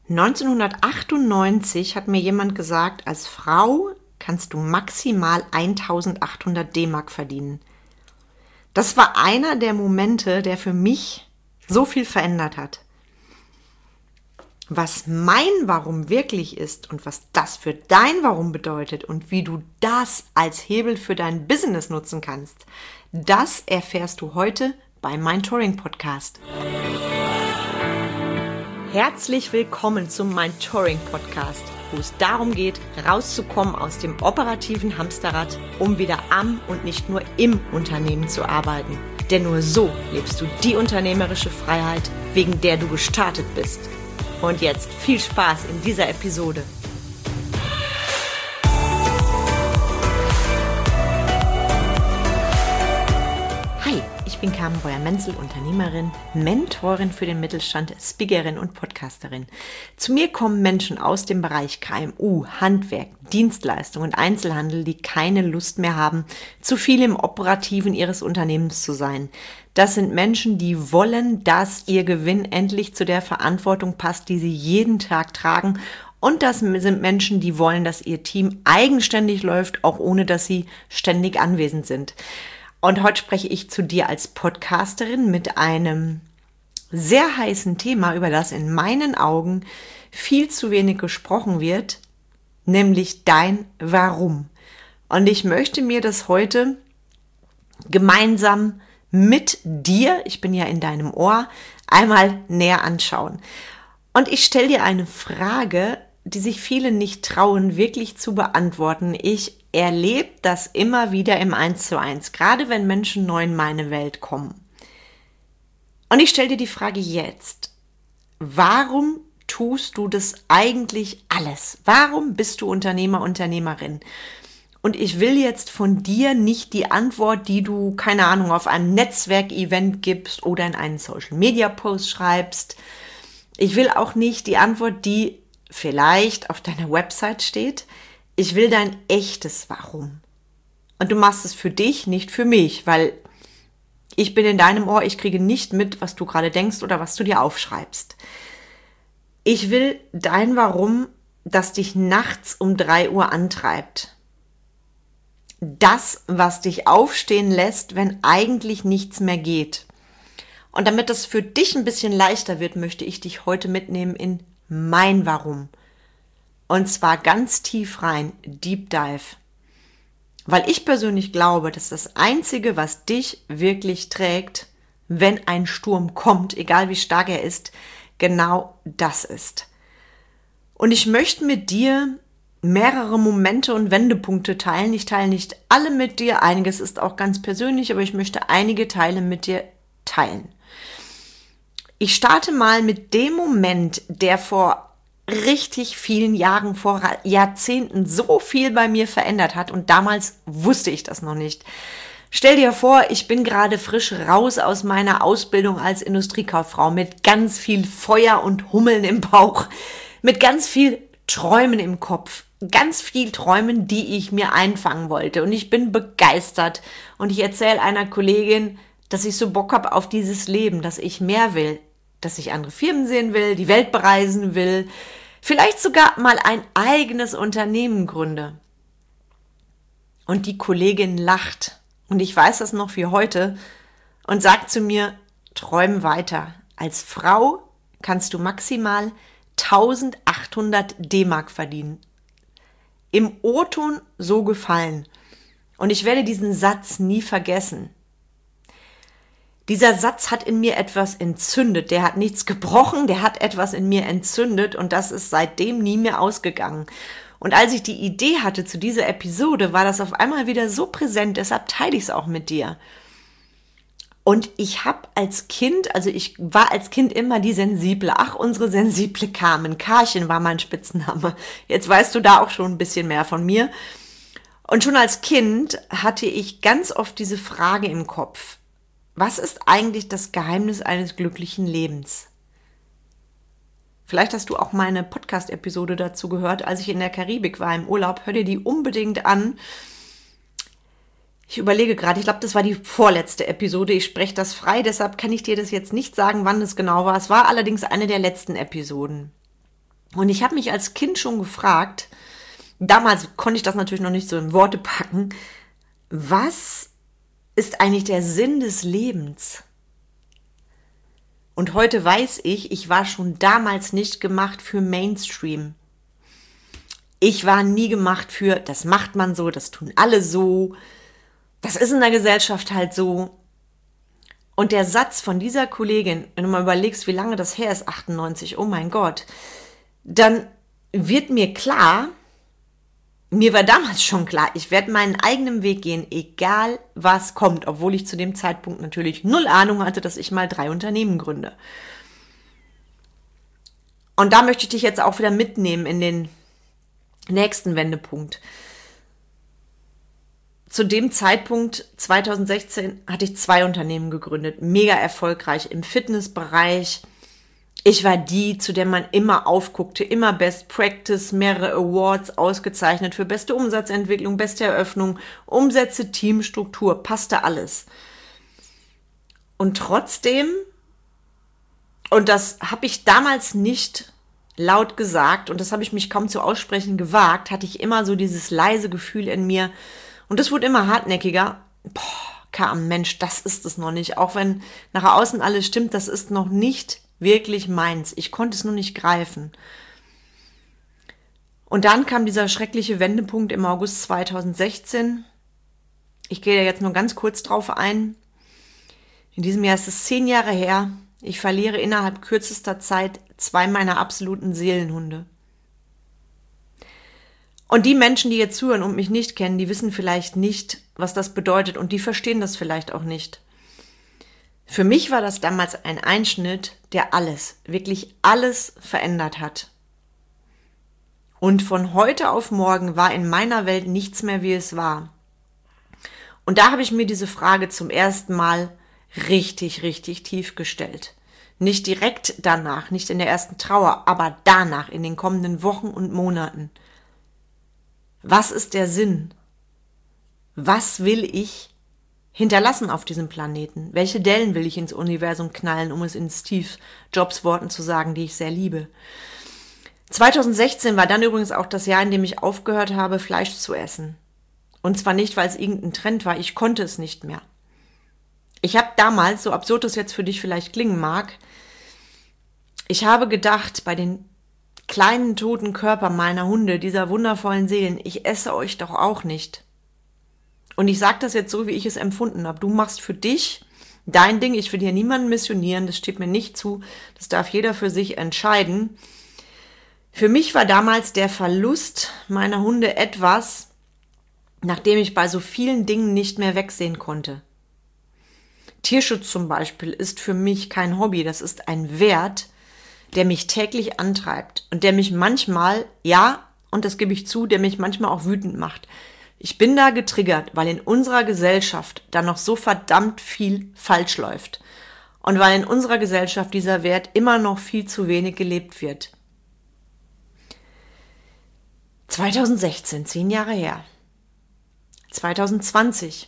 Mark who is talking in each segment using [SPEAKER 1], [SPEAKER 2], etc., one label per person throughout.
[SPEAKER 1] 1998 hat mir jemand gesagt, als Frau kannst du maximal 1800 D-Mark verdienen. Das war einer der Momente, der für mich so viel verändert hat. Was mein Warum wirklich ist und was das für dein Warum bedeutet und wie du das als Hebel für dein Business nutzen kannst, das erfährst du heute bei Mindtouring Podcast. Herzlich willkommen zum Mindtouring Podcast, wo es darum geht, rauszukommen aus dem operativen Hamsterrad, um wieder am und nicht nur im Unternehmen zu arbeiten. Denn nur so lebst du die unternehmerische Freiheit, wegen der du gestartet bist. Und jetzt viel Spaß in dieser Episode. Hi, ich bin Carmen Breuer-Menzel, Unternehmerin, Mentorin für den Mittelstand, Speakerin und Podcasterin. Zu mir kommen Menschen aus dem Bereich KMU, Handwerk, Dienstleistung und Einzelhandel, die keine Lust mehr haben, zu viel im Operativen ihres Unternehmens zu sein. Das sind Menschen, die wollen, dass ihr Gewinn endlich zu der Verantwortung passt, die sie jeden Tag tragen. Und das sind Menschen, die wollen, dass ihr Team eigenständig läuft, auch ohne dass sie ständig anwesend sind. Und heute spreche ich zu dir als Podcasterin mit einem sehr heißen Thema, über das in meinen Augen viel zu wenig gesprochen wird, nämlich dein Warum. Und ich möchte mir das heute gemeinsam mit dir, ich bin ja in deinem Ohr, einmal näher anschauen. Und ich stelle dir eine Frage, die sich viele nicht trauen, wirklich zu beantworten. Ich erlebe das immer wieder im 1:1, gerade wenn Menschen neu in meine Welt kommen. Und ich stelle dir die Frage jetzt: Warum tust du das eigentlich alles? Warum bist du Unternehmer, Unternehmerin? Und ich will jetzt von dir nicht die Antwort, die du, keine Ahnung, auf einem Netzwerkevent gibst oder in einen Social-Media-Post schreibst. Ich will auch nicht die Antwort, die vielleicht auf deiner Website steht. Ich will dein echtes Warum. Und du machst es für dich, nicht für mich, weil ich bin in deinem Ohr, ich kriege nicht mit, was du gerade denkst oder was du dir aufschreibst. Ich will dein Warum, das dich nachts um 3 Uhr antreibt. Das, was dich aufstehen lässt, wenn eigentlich nichts mehr geht. Und damit das für dich ein bisschen leichter wird, möchte ich dich heute mitnehmen in mein Warum. Und zwar ganz tief rein, Deep Dive. Weil ich persönlich glaube, dass das Einzige, was dich wirklich trägt, wenn ein Sturm kommt, egal wie stark er ist, genau das ist. Und ich möchte mit dir mehrere Momente und Wendepunkte teilen. Ich teile nicht alle mit dir, einiges ist auch ganz persönlich, aber ich möchte einige Teile mit dir teilen. Ich starte mal mit dem Moment, der vor richtig vielen Jahren, vor Jahrzehnten so viel bei mir verändert hat und damals wusste ich das noch nicht. Stell dir vor, ich bin gerade frisch raus aus meiner Ausbildung als Industriekauffrau mit ganz viel Feuer und Hummeln im Bauch, mit ganz viel Träumen im Kopf, ganz viel Träumen, die ich mir einfangen wollte. Und ich bin begeistert und ich erzähle einer Kollegin, dass ich so Bock habe auf dieses Leben, dass ich mehr will, dass ich andere Firmen sehen will, die Welt bereisen will, vielleicht sogar mal ein eigenes Unternehmen gründe. Und die Kollegin lacht und ich weiß das noch wie heute und sagt zu mir: Träum weiter. Als Frau kannst du maximal 1800 D-Mark verdienen. Im O-Ton so gefallen. Und ich werde diesen Satz nie vergessen. Dieser Satz hat in mir etwas entzündet. Der hat nichts gebrochen, der hat etwas in mir entzündet und das ist seitdem nie mehr ausgegangen. Und als ich die Idee hatte zu dieser Episode, war das auf einmal wieder so präsent, deshalb teile ich es auch mit dir. Und ich habe als Kind, also ich war als Kind immer die Sensible. Ach, unsere sensible Carmen. Karchen war mein Spitzname. Jetzt weißt du da auch schon ein bisschen mehr von mir. Und schon als Kind hatte ich ganz oft diese Frage im Kopf: Was ist eigentlich das Geheimnis eines glücklichen Lebens? Vielleicht hast du auch meine Podcast-Episode dazu gehört, als ich in der Karibik war im Urlaub. Hör dir die unbedingt an. Ich überlege gerade, ich glaube, das war die vorletzte Episode. Ich spreche das frei, deshalb kann ich dir das jetzt nicht sagen, wann es genau war. Es war allerdings eine der letzten Episoden. Und ich habe mich als Kind schon gefragt, damals konnte ich das natürlich noch nicht so in Worte packen, was ist eigentlich der Sinn des Lebens? Und heute weiß ich war schon damals nicht gemacht für Mainstream. Ich war nie gemacht für, das macht man so, das tun alle so, das ist in der Gesellschaft halt so. Und der Satz von dieser Kollegin, wenn du mal überlegst, wie lange das her ist, 98, oh mein Gott, dann wird mir klar, mir war damals schon klar, ich werde meinen eigenen Weg gehen, egal was kommt, obwohl ich zu dem Zeitpunkt natürlich null Ahnung hatte, dass ich mal 3 Unternehmen gründe. Und da möchte ich dich jetzt auch wieder mitnehmen in den nächsten Wendepunkt. Zu dem Zeitpunkt, 2016, hatte ich 2 Unternehmen gegründet, mega erfolgreich im Fitnessbereich. Ich war die, zu der man immer aufguckte, immer Best Practice, mehrere Awards ausgezeichnet für beste Umsatzentwicklung, beste Eröffnung, Umsätze, Teamstruktur, passte alles. Und trotzdem, und das habe ich damals nicht laut gesagt und das habe ich mich kaum zu aussprechen gewagt, hatte ich immer so dieses leise Gefühl in mir und das wurde immer hartnäckiger. Mensch, das ist es noch nicht. Auch wenn nach außen alles stimmt, das ist noch nicht wirklich meins. Ich konnte es nur nicht greifen. Und dann kam dieser schreckliche Wendepunkt im August 2016. Ich gehe da jetzt nur ganz kurz drauf ein. In diesem Jahr ist es 10 Jahre her. Ich verliere innerhalb kürzester Zeit 2 meiner absoluten Seelenhunde. Und die Menschen, die jetzt zuhören und mich nicht kennen, die wissen vielleicht nicht, was das bedeutet und die verstehen das vielleicht auch nicht. Für mich war das damals ein Einschnitt, der alles, wirklich alles verändert hat. Und von heute auf morgen war in meiner Welt nichts mehr, wie es war. Und da habe ich mir diese Frage zum ersten Mal richtig, richtig tief gestellt. Nicht direkt danach, nicht in der ersten Trauer, aber danach, in den kommenden Wochen und Monaten. Was ist der Sinn? Was will ich hinterlassen auf diesem Planeten? Welche Dellen will ich ins Universum knallen, um es in Steve Jobs Worten zu sagen, die ich sehr liebe? 2016 war dann übrigens auch das Jahr, in dem ich aufgehört habe, Fleisch zu essen. Und zwar nicht, weil es irgendein Trend war, ich konnte es nicht mehr. Ich habe damals, so absurd es jetzt für dich vielleicht klingen mag, ich habe gedacht, bei den kleinen toten Körpern meiner Hunde, dieser wundervollen Seelen, ich esse euch doch auch nicht. Und ich sage das jetzt so, wie ich es empfunden habe. Du machst für dich dein Ding, ich will hier niemanden missionieren, das steht mir nicht zu, das darf jeder für sich entscheiden. Für mich war damals der Verlust meiner Hunde etwas, nachdem ich bei so vielen Dingen nicht mehr wegsehen konnte. Tierschutz zum Beispiel ist für mich kein Hobby, das ist ein Wert, der mich täglich antreibt und der mich manchmal, ja, und das gebe ich zu, der mich manchmal auch wütend macht. Ich bin da getriggert, weil in unserer Gesellschaft da noch so verdammt viel falsch läuft und weil in unserer Gesellschaft dieser Wert immer noch viel zu wenig gelebt wird. 2016, 10 Jahre her. 2020.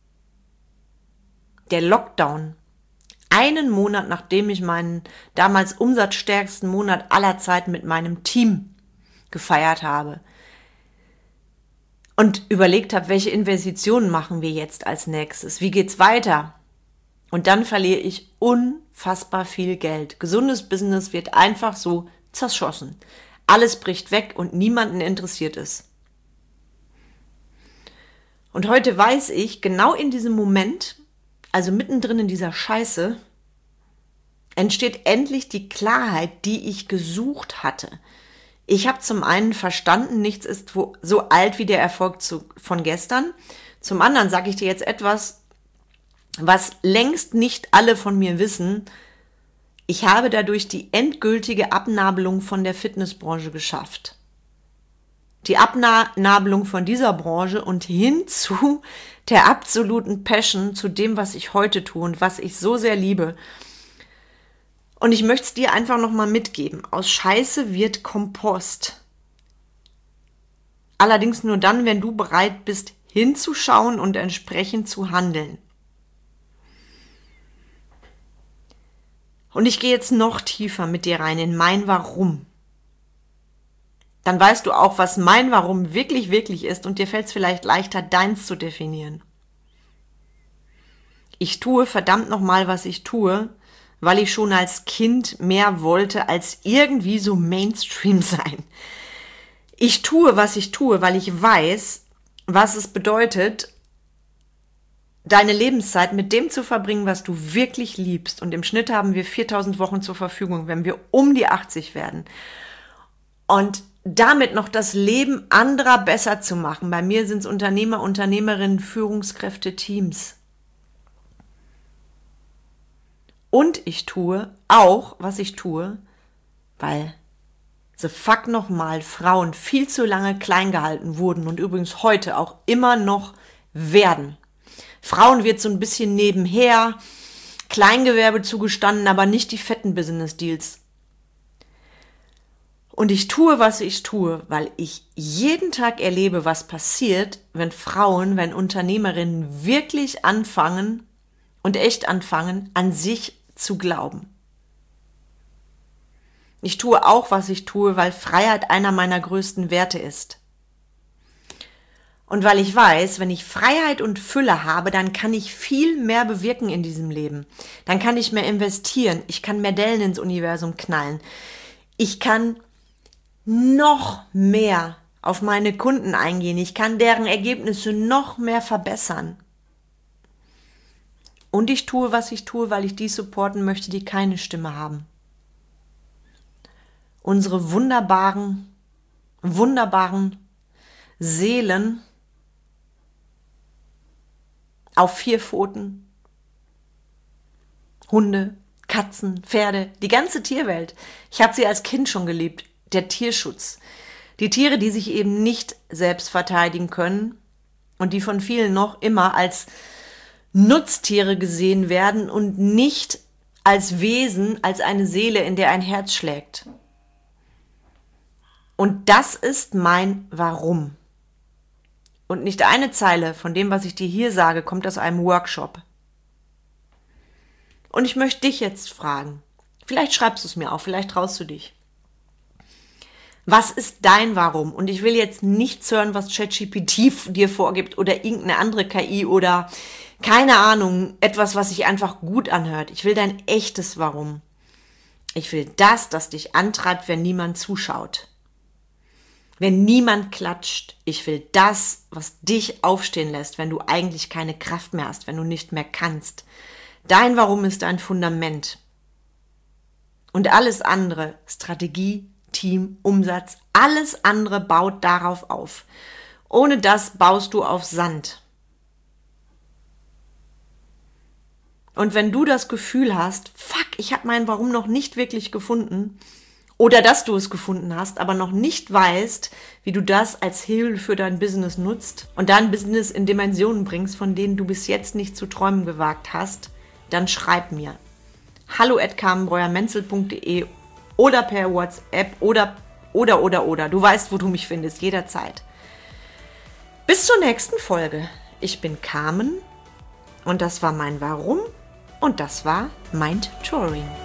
[SPEAKER 1] Der Lockdown. Einen Monat, nachdem ich meinen damals umsatzstärksten Monat aller Zeiten mit meinem Team gefeiert habe und überlegt habe, welche Investitionen machen wir jetzt als nächstes, wie geht's weiter? Und dann verliere ich unfassbar viel Geld. Gesundes Business wird einfach so zerschossen. Alles bricht weg und niemanden interessiert es. Und heute weiß ich, genau in diesem Moment, also mittendrin in dieser Scheiße, entsteht endlich die Klarheit, die ich gesucht hatte. Ich habe zum einen verstanden, nichts ist so alt wie der Erfolg von gestern. Zum anderen sage ich dir jetzt etwas, was längst nicht alle von mir wissen. Ich habe dadurch die endgültige Abnabelung von der Fitnessbranche geschafft. Die Abnabelung von dieser Branche und hin zu der absoluten Passion, zu dem, was ich heute tue und was ich so sehr liebe. Und ich möchte es dir einfach nochmal mitgeben. Aus Scheiße wird Kompost. Allerdings nur dann, wenn du bereit bist, hinzuschauen und entsprechend zu handeln. Und ich gehe jetzt noch tiefer mit dir rein in mein Warum. Dann weißt du auch, was mein Warum wirklich, wirklich ist und dir fällt es vielleicht leichter, deins zu definieren. Ich tue verdammt nochmal, was ich tue, weil ich schon als Kind mehr wollte, als irgendwie so Mainstream sein. Ich tue, was ich tue, weil ich weiß, was es bedeutet, deine Lebenszeit mit dem zu verbringen, was du wirklich liebst. Und im Schnitt haben wir 4000 Wochen zur Verfügung, wenn wir um die 80 werden. Und damit noch das Leben anderer besser zu machen. Bei mir sind es Unternehmer, Unternehmerinnen, Führungskräfte, Teams. Und ich tue auch, was ich tue, weil fuck nochmal Frauen viel zu lange klein gehalten wurden und übrigens heute auch immer noch werden. Frauen wird so ein bisschen nebenher, Kleingewerbe zugestanden, aber nicht die fetten Business Deals. Und ich tue, was ich tue, weil ich jeden Tag erlebe, was passiert, wenn Frauen, wenn Unternehmerinnen wirklich anfangen und echt anfangen, an sich zu glauben. Ich tue auch, was ich tue, weil Freiheit einer meiner größten Werte ist. Und weil ich weiß, wenn ich Freiheit und Fülle habe, dann kann ich viel mehr bewirken in diesem Leben. Dann kann ich mehr investieren. Ich kann mehr Dellen ins Universum knallen. Ich kann noch mehr auf meine Kunden eingehen. Ich kann deren Ergebnisse noch mehr verbessern. Und ich tue, was ich tue, weil ich die supporten möchte, die keine Stimme haben. Unsere wunderbaren Seelen auf 4 Pfoten, Hunde, Katzen, Pferde, die ganze Tierwelt. Ich habe sie als Kind schon geliebt. Der Tierschutz. Die Tiere, die sich eben nicht selbst verteidigen können und die von vielen noch immer als Nutztiere gesehen werden und nicht als Wesen, als eine Seele, in der ein Herz schlägt. Und das ist mein Warum. Und nicht eine Zeile von dem, was ich dir hier sage, kommt aus einem Workshop. Und ich möchte dich jetzt fragen, vielleicht schreibst du es mir auf, vielleicht traust du dich. Was ist dein Warum? Und ich will jetzt nichts hören, was ChatGPT dir vorgibt oder irgendeine andere KI oder keine Ahnung, etwas, was sich einfach gut anhört. Ich will dein echtes Warum. Ich will das dich antreibt, wenn niemand zuschaut. Wenn niemand klatscht. Ich will das, was dich aufstehen lässt, wenn du eigentlich keine Kraft mehr hast, wenn du nicht mehr kannst. Dein Warum ist dein Fundament. Und alles andere, Strategie, Team, Umsatz, alles andere baut darauf auf. Ohne das baust du auf Sand. Und wenn du das Gefühl hast, fuck, ich habe mein Warum noch nicht wirklich gefunden, oder dass du es gefunden hast, aber noch nicht weißt, wie du das als Hebel für dein Business nutzt und dein Business in Dimensionen bringst, von denen du bis jetzt nicht zu träumen gewagt hast, dann schreib mir. hallo@carmenbreuermenzel.de oder per WhatsApp oder. Du weißt, wo du mich findest, jederzeit. Bis zur nächsten Folge. Ich bin Carmen und das war mein Warum und das war Mind Touring.